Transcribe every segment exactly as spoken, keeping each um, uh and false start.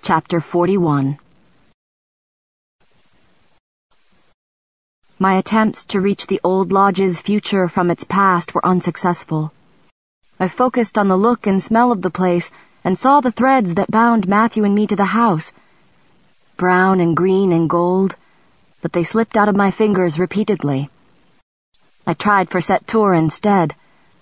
Chapter forty-one. My attempts to reach the old lodge's future from its past were unsuccessful. I focused on the look and smell of the place and saw the threads that bound Matthew and me to the house. Brown and green and gold, but they slipped out of my fingers repeatedly. I tried for Sept-Tour instead.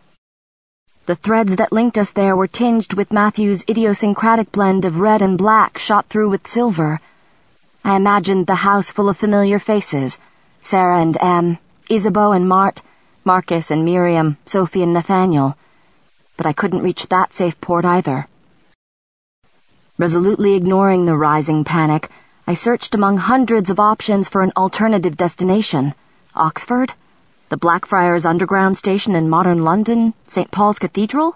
The threads that linked us there were tinged with Matthew's idiosyncratic blend of red and black shot through with silver. I imagined the house full of familiar faces, Sarah and Em, Isabeau and Mart, Marcus and Miriam, Sophie and Nathaniel. But I couldn't reach that safe port either. Resolutely ignoring the rising panic, I searched among hundreds of options for an alternative destination. Oxford? The Blackfriars Underground Station in modern London? Saint Paul's Cathedral?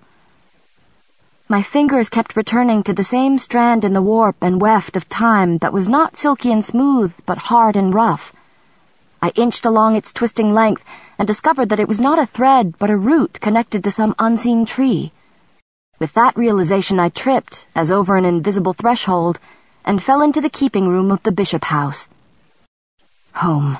My fingers kept returning to the same strand in the warp and weft of time that was not silky and smooth, but hard and rough. I inched along its twisting length and discovered that it was not a thread, but a root connected to some unseen tree. With that realization I tripped, as over an invisible threshold, and fell into the keeping room of the Bishop House. Home.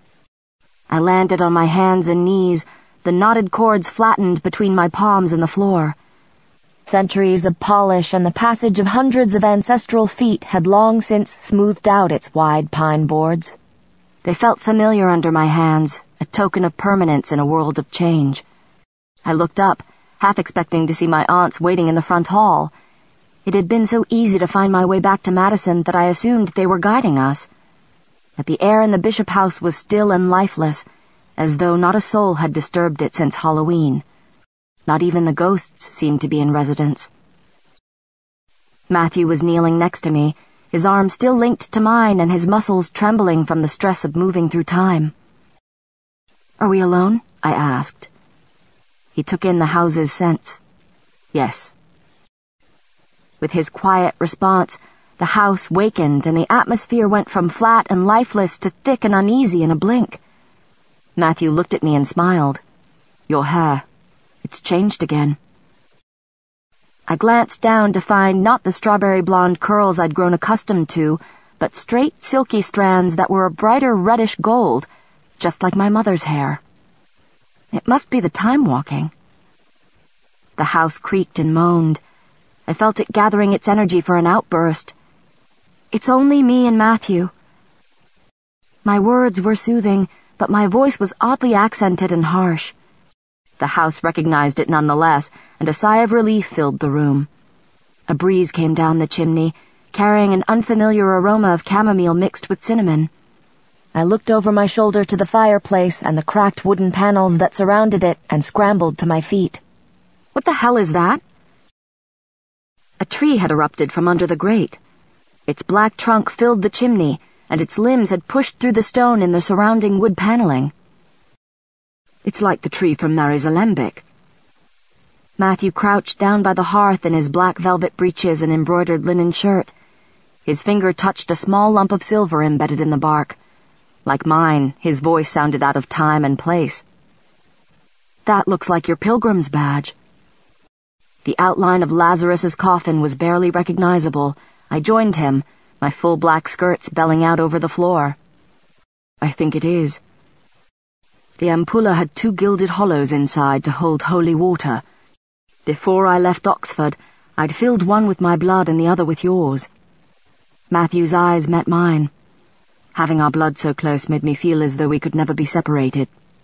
I landed on my hands and knees, the knotted cords flattened between my palms and the floor. Centuries of polish and the passage of hundreds of ancestral feet had long since smoothed out its wide pine boards. They felt familiar under my hands, a token of permanence in a world of change. I looked up, half expecting to see my aunts waiting in the front hall. It had been so easy to find my way back to Madison that I assumed they were guiding us. But the air in the Bishop House was still and lifeless, as though not a soul had disturbed it since Halloween. Not even the ghosts seemed to be in residence. Matthew was kneeling next to me, his arm still linked to mine and his muscles trembling from the stress of moving through time. "Are we alone?" I asked. He took in the house's scents. Yes. With his quiet response, the house wakened and the atmosphere went from flat and lifeless to thick and uneasy in a blink. Matthew looked at me and smiled. "Your hair. It's changed again." I glanced down to find not the strawberry blonde curls I'd grown accustomed to, but straight, silky strands that were a brighter reddish gold, just like my mother's hair. It must be the time walking. The house creaked and moaned. I felt it gathering its energy for an outburst. "It's only me and Matthew." My words were soothing, but my voice was oddly accented and harsh. The house recognized it nonetheless, and a sigh of relief filled the room. A breeze came down the chimney, carrying an unfamiliar aroma of chamomile mixed with cinnamon. I looked over my shoulder to the fireplace and the cracked wooden panels that surrounded it and scrambled to my feet. "What the hell is that?" A tree had erupted from under the grate. Its black trunk filled the chimney, and its limbs had pushed through the stone in the surrounding wood paneling. "It's like the tree from Mary's alembic." Matthew crouched down by the hearth in his black velvet breeches and embroidered linen shirt. His finger touched a small lump of silver embedded in the bark. Like mine, his voice sounded out of time and place. "That looks like your pilgrim's badge." The outline of Lazarus's coffin was barely recognizable. I joined him, my full black skirts belling out over the floor. "I think it is." The ampulla had two gilded hollows inside to hold holy water. Before I left Oxford, I'd filled one with my blood and the other with yours. Matthew's eyes met mine. Having our blood so close made me feel as though we could never be separated.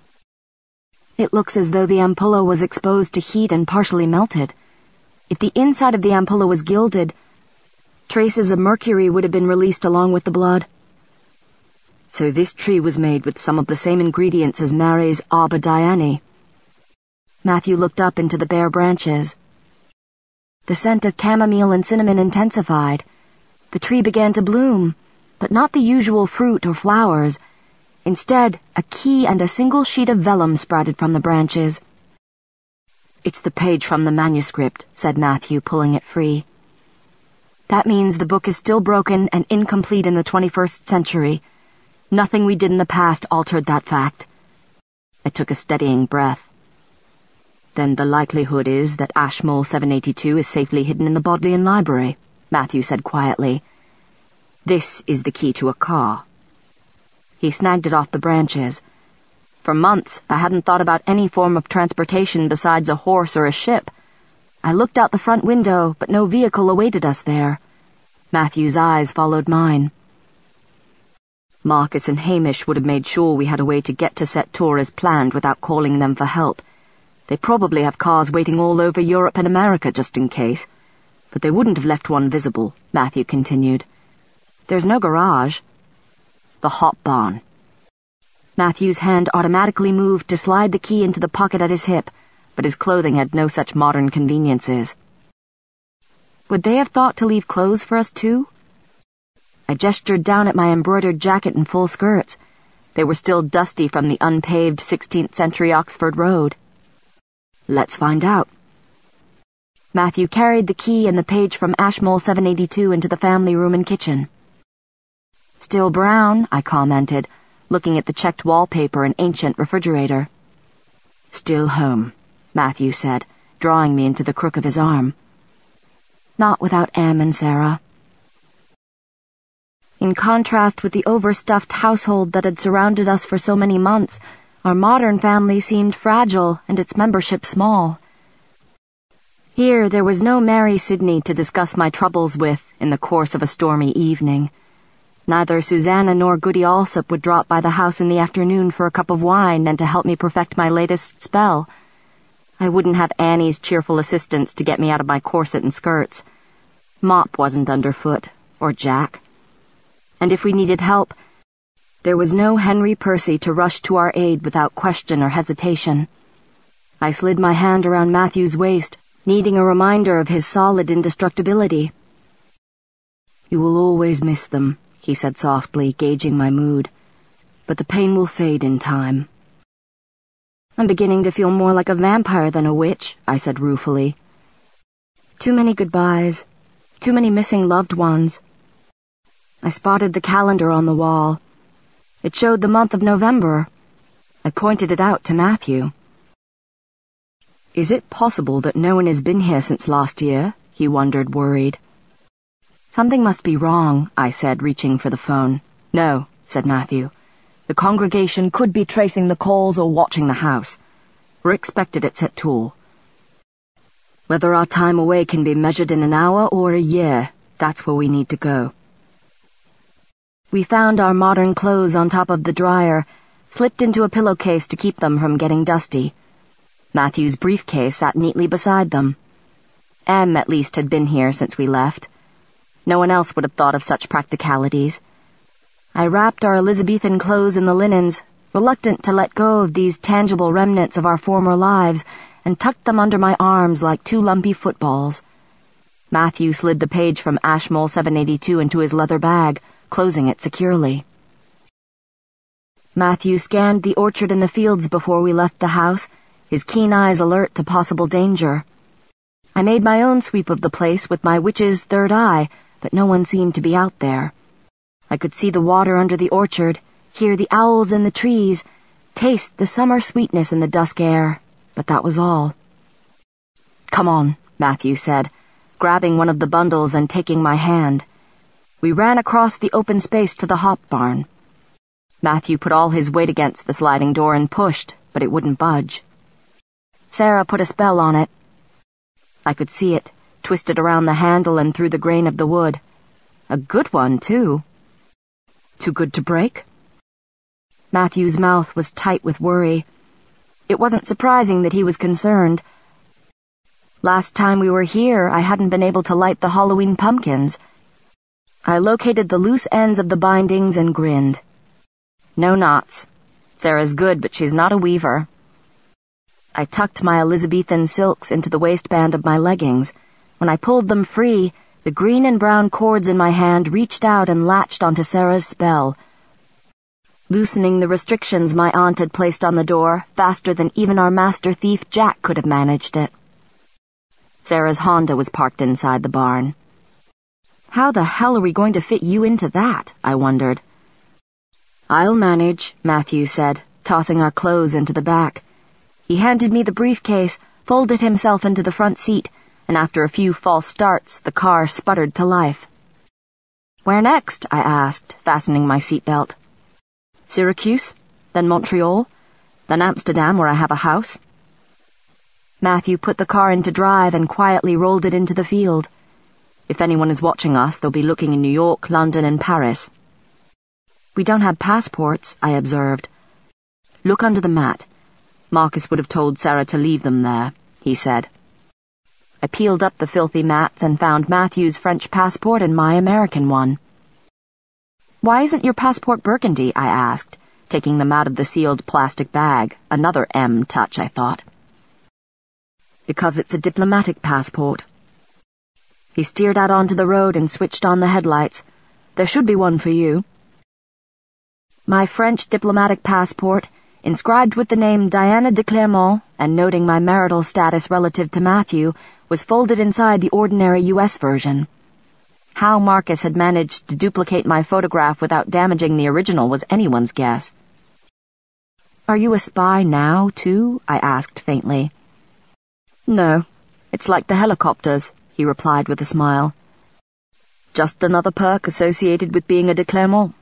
"It looks as though the ampulla was exposed to heat and partially melted. If the inside of the ampulla was gilded, traces of mercury would have been released along with the blood." So this tree was made with some of the same ingredients as Mary's Arbor Diane. Matthew looked up into the bare branches. The scent of chamomile and cinnamon intensified. The tree began to bloom, but not the usual fruit or flowers. Instead, a key and a single sheet of vellum sprouted from the branches. "It's the page from the manuscript," said Matthew, pulling it free. "That means the book is still broken and incomplete in the twenty-first century. Nothing we did in the past altered that fact." I took a steadying breath. "Then the likelihood is that Ashmole seven eighty-two is safely hidden in the Bodleian Library," Matthew said quietly. "This is the key to a car." He snagged it off the branches. For months, I hadn't thought about any form of transportation besides a horse or a ship. I looked out the front window, but no vehicle awaited us there. Matthew's eyes followed mine. Marcus and Hamish would have made sure we had a way to get to Sept-Tours as planned without calling them for help. They probably have cars waiting all over Europe and America just in case. But they wouldn't have left one visible, Matthew continued. "There's no garage." "The hop barn." Matthew's hand automatically moved to slide the key into the pocket at his hip, but his clothing had no such modern conveniences. Would they have thought to leave clothes for us too? I gestured down at my embroidered jacket and full skirts. They were still dusty from the unpaved sixteenth century Oxford Road. "Let's find out." Matthew carried the key and the page from Ashmole seven eighty-two into the family room and kitchen. "Still brown," I commented, looking at the checked wallpaper and ancient refrigerator. "Still home," Matthew said, drawing me into the crook of his arm. "Not without Em and Sarah." In contrast with the overstuffed household that had surrounded us for so many months, our modern family seemed fragile and its membership small. Here there was no Mary Sidney to discuss my troubles with in the course of a stormy evening. Neither Susanna nor Goody Alsop would drop by the house in the afternoon for a cup of wine and to help me perfect my latest spell. I wouldn't have Annie's cheerful assistance to get me out of my corset and skirts. Mop wasn't underfoot, or Jack. And if we needed help, there was no Henry Percy to rush to our aid without question or hesitation. I slid my hand around Matthew's waist, needing a reminder of his solid indestructibility. "You will always miss them," he said softly, gauging my mood. "But the pain will fade in time." "I'm beginning to feel more like a vampire than a witch," I said ruefully. "Too many goodbyes. Too many missing loved ones." I spotted the calendar on the wall. It showed the month of November. I pointed it out to Matthew. "Is it possible that no one has been here since last year?" he wondered, worried. "Something must be wrong," I said, reaching for the phone. "No," said Matthew. "The congregation could be tracing the calls or watching the house. We're expected at Sept-Tours. Whether our time away can be measured in an hour or a year, that's where we need to go." We found our modern clothes on top of the dryer, slipped into a pillowcase to keep them from getting dusty. Matthew's briefcase sat neatly beside them. Em, at least, had been here since we left. No one else would have thought of such practicalities. I wrapped our Elizabethan clothes in the linens, reluctant to let go of these tangible remnants of our former lives, and tucked them under my arms like two lumpy footballs. Matthew slid the page from Ashmole seven eighty-two into his leather bag, closing it securely. Matthew scanned the orchard and the fields before we left the house, his keen eyes alert to possible danger. I made my own sweep of the place with my witch's third eye, but no one seemed to be out there. I could see the water under the orchard, hear the owls in the trees, taste the summer sweetness in the dusk air, but that was all. "Come on," Matthew said, grabbing one of the bundles and taking my hand. We ran across the open space to the hop barn. Matthew put all his weight against the sliding door and pushed, but it wouldn't budge. Sarah put a spell on it. I could see it, twisted around the handle and through the grain of the wood. A good one, too. Too good to break? Matthew's mouth was tight with worry. It wasn't surprising that he was concerned. Last time we were here, I hadn't been able to light the Halloween pumpkins. I located the loose ends of the bindings and grinned. No knots. Sarah's good, but she's not a weaver. I tucked my Elizabethan silks into the waistband of my leggings. When I pulled them free, the green and brown cords in my hand reached out and latched onto Sarah's spell, loosening the restrictions my aunt had placed on the door faster than even our master thief Jack could have managed it. Sarah's Honda was parked inside the barn. How the hell are we going to fit you into that? I wondered. I'll manage, Matthew said, tossing our clothes into the back. He handed me the briefcase, folded himself into the front seat, and after a few false starts, the car sputtered to life. "Where next?" I asked, fastening my seatbelt. "Syracuse, then Montreal, then Amsterdam, where I have a house." Matthew put the car into drive and quietly rolled it into the field. "If anyone is watching us, they'll be looking in New York, London, and Paris." "We don't have passports," I observed. "Look under the mat. Marcus would have told Sarah to leave them there," he said. I peeled up the filthy mats and found Matthew's French passport and my American one. "Why isn't your passport burgundy?" I asked, taking them out of the sealed plastic bag. Another M touch, I thought. "Because it's a diplomatic passport." He steered out onto the road and switched on the headlights. "There should be one for you." My French diplomatic passport, inscribed with the name Diana de Clermont and noting my marital status relative to Matthew, was folded inside the ordinary U S version. How Marcus had managed to duplicate my photograph without damaging the original was anyone's guess. "Are you a spy now, too?" I asked faintly. "No, it's like the helicopters," he replied with a smile. "Just another perk associated with being a de Clermont."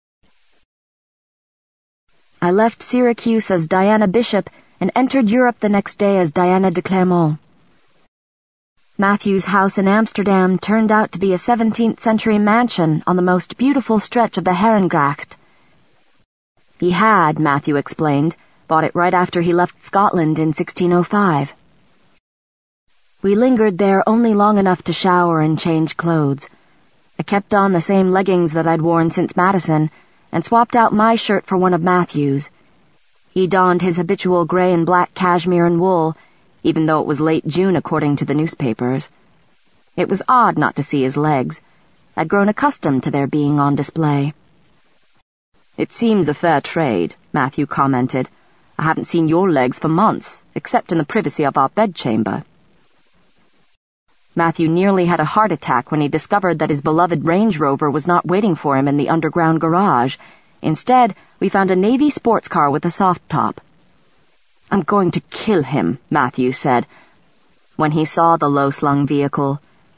I left Syracuse as Diana Bishop and entered Europe the next day as Diana de Clermont. Matthew's house in Amsterdam turned out to be a seventeenth century mansion on the most beautiful stretch of the Herengracht. He had, Matthew explained, bought it right after he left Scotland in sixteen oh five. We lingered there only long enough to shower and change clothes. I kept on the same leggings that I'd worn since Madison, and swapped out my shirt for one of Matthew's. He donned his habitual gray and black cashmere and wool, even though it was late June according to the newspapers. It was odd not to see his legs. I'd grown accustomed to their being on display. "It seems a fair trade," Matthew commented. "I haven't seen your legs for months, except in the privacy of our bedchamber." Matthew nearly had a heart attack when he discovered that his beloved Range Rover was not waiting for him in the underground garage. Instead, we found a Navy sports car with a soft top. "I'm going to kill him," Matthew said, when he saw the low-slung vehicle.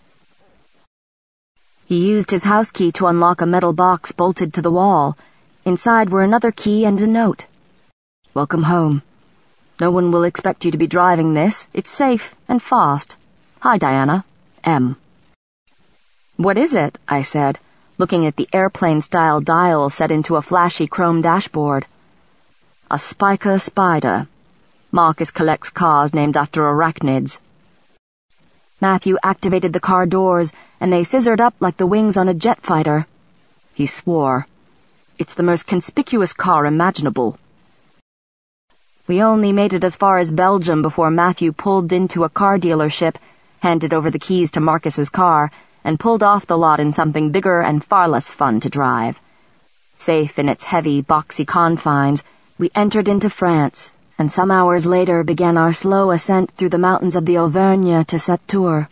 He used his house key to unlock a metal box bolted to the wall. Inside were another key and a note. "Welcome home. No one will expect you to be driving this. It's safe and fast. Hi, Diana. M." "What is it?" I said, looking at the airplane-style dial set into a flashy chrome dashboard. "A Spica Spider. Marcus collects cars named after arachnids." Matthew activated the car doors, and they scissored up like the wings on a jet fighter. He swore. "It's the most conspicuous car imaginable." We only made it as far as Belgium before Matthew pulled into a car dealership, handed over the keys to Marcus's car, and pulled off the lot in something bigger and far less fun to drive. Safe in its heavy, boxy confines, we entered into France, and some hours later began our slow ascent through the mountains of the Auvergne to Septour.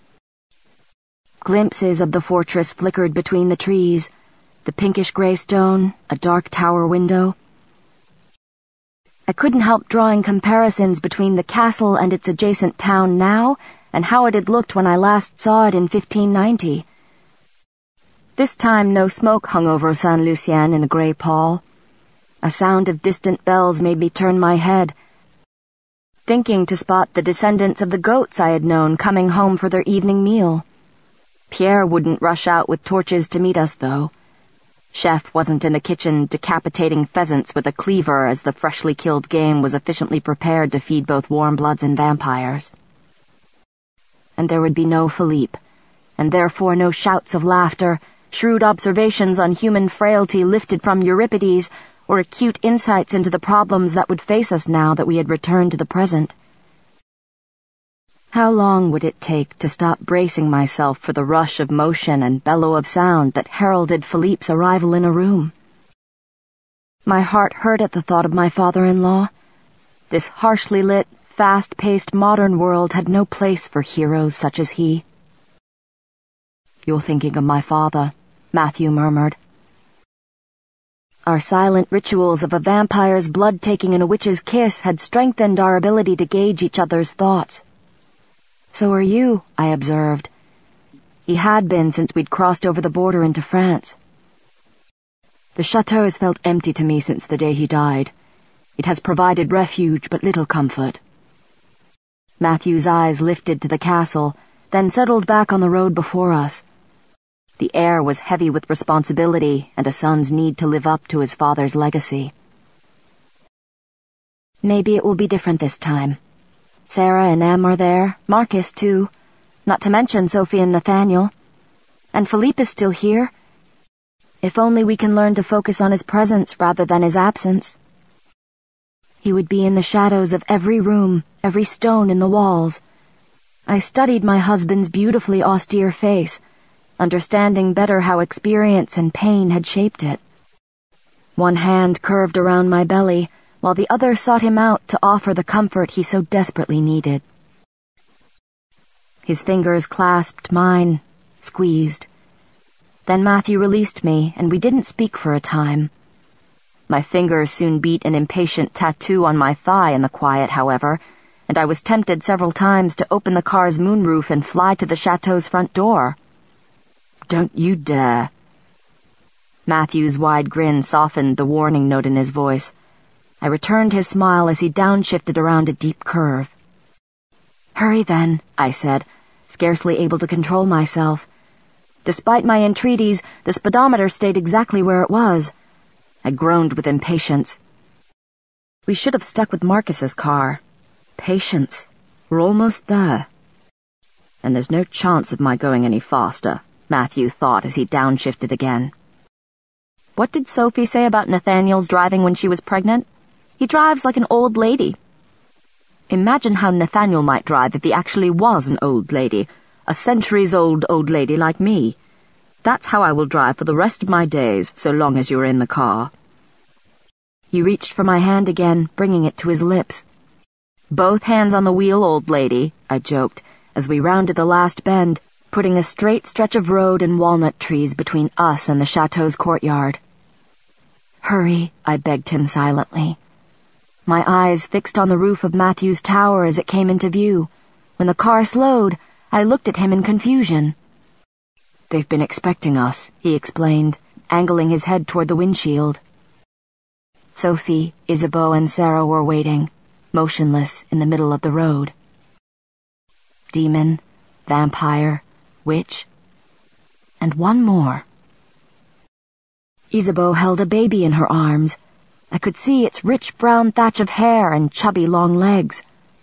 Glimpses of the fortress flickered between the trees, the pinkish-gray stone, a dark tower window. I couldn't help drawing comparisons between the castle and its adjacent town now and how it had looked when I last saw it in fifteen ninety. This time no smoke hung over Saint-Lucien in a grey pall. A sound of distant bells made me turn my head, thinking to spot the descendants of the goats I had known coming home for their evening meal. Pierre wouldn't rush out with torches to meet us, though. Chef wasn't in the kitchen decapitating pheasants with a cleaver as the freshly killed game was efficiently prepared to feed both warm bloods and vampires. And there would be no Philippe, and therefore no shouts of laughter, shrewd observations on human frailty lifted from Euripides, or acute insights into the problems that would face us now that we had returned to the present. How long would it take to stop bracing myself for the rush of motion and bellow of sound that heralded Philippe's arrival in a room? My heart hurt at the thought of my father-in-law. This harshly lit, fast-paced modern world had no place for heroes such as he. "You're thinking of my father," Matthew murmured. Our silent rituals of a vampire's blood-taking and a witch's kiss had strengthened our ability to gauge each other's thoughts. So are you, I observed. He had been since we'd crossed over the border into France. The chateau has felt empty to me since the day he died. It has provided refuge but little comfort. Matthew's eyes lifted to the castle, then settled back on the road before us. The air was heavy with responsibility and a son's need to live up to his father's legacy. Maybe it will be different this time. Sarah and Em are there, Marcus too, not to mention Sophie and Nathaniel. And Philippe is still here. If only we can learn to focus on his presence rather than his absence. He would be in the shadows of every room, every stone in the walls. I studied my husband's beautifully austere face, understanding better how experience and pain had shaped it. One hand curved around my belly, while the other sought him out to offer the comfort he so desperately needed. His fingers clasped mine, squeezed. Then Matthew released me, and we didn't speak for a time. My fingers soon beat an impatient tattoo on my thigh in the quiet, however, and I was tempted several times to open the car's moonroof and fly to the chateau's front door. "Don't you dare." Matthew's wide grin softened the warning note in his voice. I returned his smile as he downshifted around a deep curve. "Hurry then," I said, scarcely able to control myself. Despite my entreaties, the speedometer stayed exactly where it was. I groaned with impatience. We should have stuck with Marcus's car. Patience. We're almost there. And there's no chance of my going any faster, Matthew thought as he downshifted again. What did Sophie say about Nathaniel's driving when she was pregnant? He drives like an old lady. Imagine how Nathaniel might drive if he actually was an old lady, a centuries-old old lady like me. That's how I will drive for the rest of my days, so long as you're in the car. He reached for my hand again, bringing it to his lips. "Both hands on the wheel, old lady," I joked, as we rounded the last bend, putting a straight stretch of road and walnut trees between us and the chateau's courtyard. "Hurry," I begged him silently. My eyes fixed on the roof of Matthew's tower as it came into view. When the car slowed, I looked at him in confusion. "They've been expecting us," he explained, angling his head toward the windshield. Sophie, Isabeau, and Sarah were waiting, motionless in the middle of the road. Demon, vampire, witch, and one more. Isabeau held a baby in her arms. I could see its rich brown thatch of hair and chubby long legs.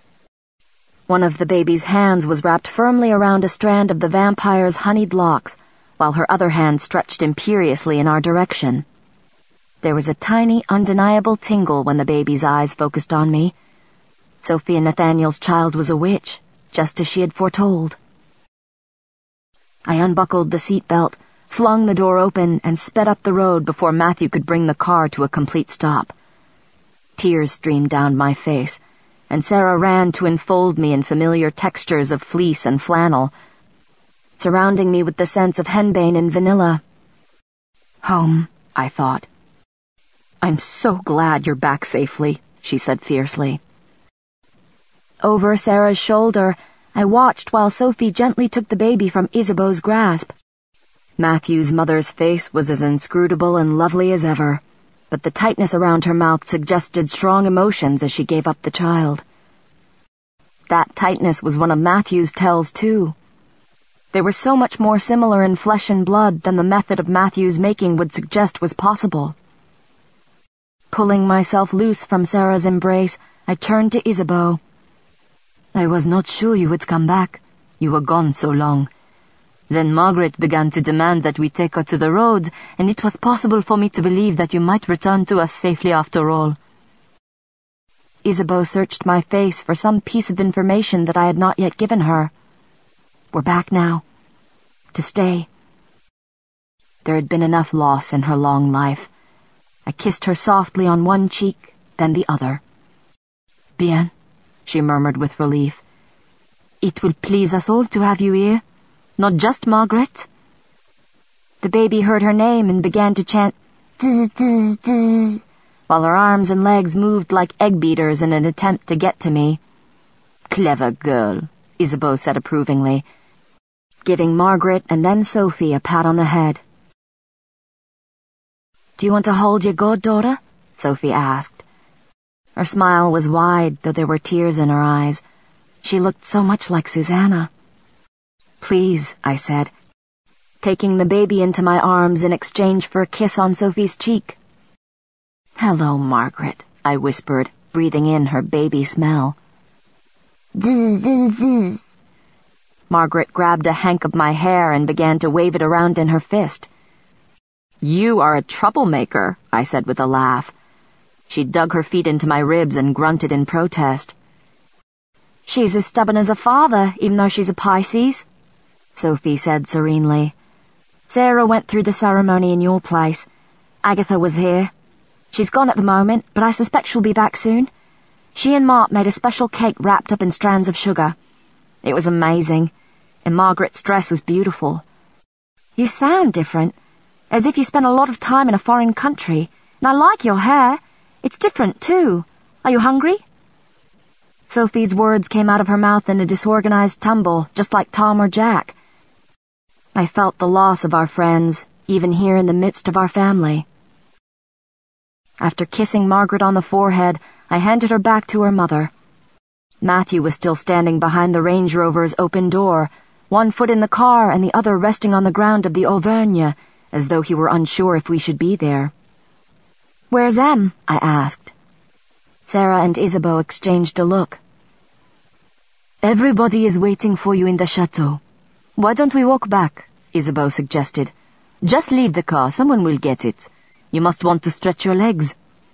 One of the baby's hands was wrapped firmly around a strand of the vampire's honeyed locks, while her other hand stretched imperiously in our direction. There was a tiny, undeniable tingle when the baby's eyes focused on me. Sophie and Nathaniel's child was a witch, just as she had foretold. I unbuckled the seat belt, flung the door open, and sped up the road before Matthew could bring the car to a complete stop. Tears streamed down my face, and Sarah ran to enfold me in familiar textures of fleece and flannel, surrounding me with the scents of henbane and vanilla. "Home," I thought. "I'm so glad you're back safely," she said fiercely. Over Sarah's shoulder, I watched while Sophie gently took the baby from Isabeau's grasp. Matthew's mother's face was as inscrutable and lovely as ever, but the tightness around her mouth suggested strong emotions as she gave up the child. That tightness was one of Matthew's tells, too. They were so much more similar in flesh and blood than the method of Matthew's making would suggest was possible. Pulling myself loose from Sarah's embrace, I turned to Isabeau. "I was not sure you would come back. You were gone so long. Then Margaret began to demand that we take her to the road, and it was possible for me to believe that you might return to us safely after all." Isabeau searched my face for some piece of information that I had not yet given her. We're back now. To stay. There had been enough loss in her long life. I kissed her softly on one cheek, then the other. "Bien," she murmured with relief. "It will please us all to have you here. Not just Margaret." The baby heard her name and began to chant, "Tz, tz, tz," while her arms and legs moved like egg beaters in an attempt to get to me. "Clever girl," Isabeau said approvingly, giving Margaret and then Sophie a pat on the head. "Do you want to hold your goddaughter?" Sophie asked. Her smile was wide, though there were tears in her eyes. She looked so much like Susanna. "Please," I said, taking the baby into my arms in exchange for a kiss on Sophie's cheek. "Hello, Margaret," I whispered, breathing in her baby smell. "Zzz, zzz, zzz." Margaret grabbed a hank of my hair and began to wave it around in her fist. "You are a troublemaker," I said with a laugh. She dug her feet into my ribs and grunted in protest. "She's as stubborn as a father, even though she's a Pisces," Sophie said serenely. "Sarah went through the ceremony in your place. Agatha was here. She's gone at the moment, but I suspect she'll be back soon. She and Mart made a special cake wrapped up in strands of sugar. It was amazing, and Margaret's dress was beautiful. You sound different, as if you spent a lot of time in a foreign country, and I like your hair. It's different, too. Are you hungry?" Sophie's words came out of her mouth in a disorganized tumble, just like Tom or Jack. I felt the loss of our friends, even here in the midst of our family. After kissing Margaret on the forehead, I handed her back to her mother. Matthew was still standing behind the Range Rover's open door, one foot in the car and the other resting on the ground of the Auvergne, as though he were unsure if we should be there. "Where's Em?" I asked. Sarah and Isabeau exchanged a look. "Everybody is waiting for you in the chateau. Why don't we walk back?" Isabeau suggested. "Just leave the car, someone will get it. You must want to stretch your legs."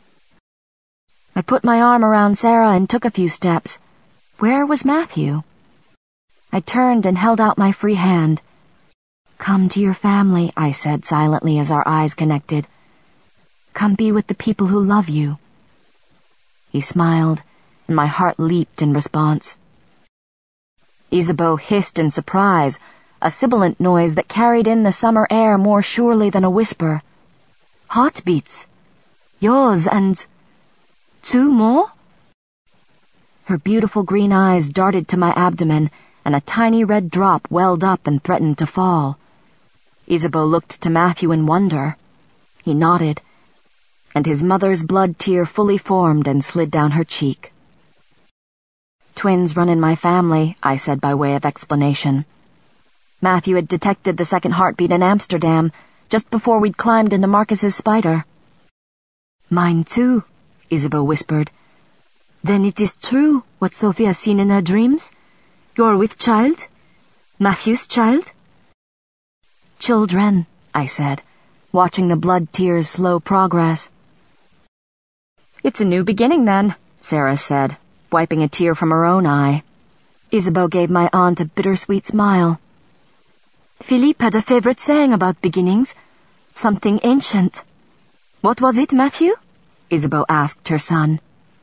I put my arm around Sarah and took a few steps. Where was Matthew? I turned and held out my free hand. "Come to your family," I said silently as our eyes connected. "Come be with the people who love you." He smiled, and my heart leaped in response. Isabeau hissed in surprise, a sibilant noise that carried in the summer air more surely than a whisper. "Heartbeats. Yours and... two more?" Her beautiful green eyes darted to my abdomen, and a tiny red drop welled up and threatened to fall. Isabeau looked to Matthew in wonder. He nodded, and his mother's blood tear fully formed and slid down her cheek. "Twins run in my family," I said by way of explanation. Matthew had detected the second heartbeat in Amsterdam, just before we'd climbed into Marcus's Spider. "Mine too," Isabeau whispered. "Then it is true what Sophie has seen in her dreams? You're with child? Matthew's child?" "Children," I said, watching the blood tears' slow progress. "It's a new beginning, then," Sarah said, wiping a tear from her own eye. Isabeau gave my aunt a bittersweet smile. "Philippe had a favorite saying about beginnings, something ancient." "What was it, Matthew?" Isabeau asked her son.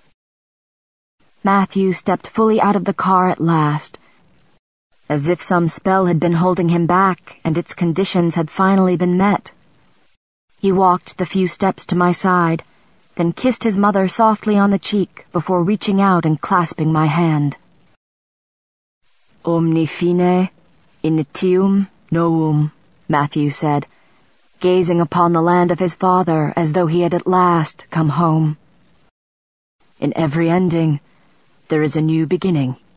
Matthew stepped fully out of the car at last, as if some spell had been holding him back and its conditions had finally been met. He walked the few steps to my side, then kissed his mother softly on the cheek before reaching out and clasping my hand. "Omni fine, in etium novum," Matthew said, gazing upon the land of his father as though he had at last come home. "In every ending, there is a new beginning."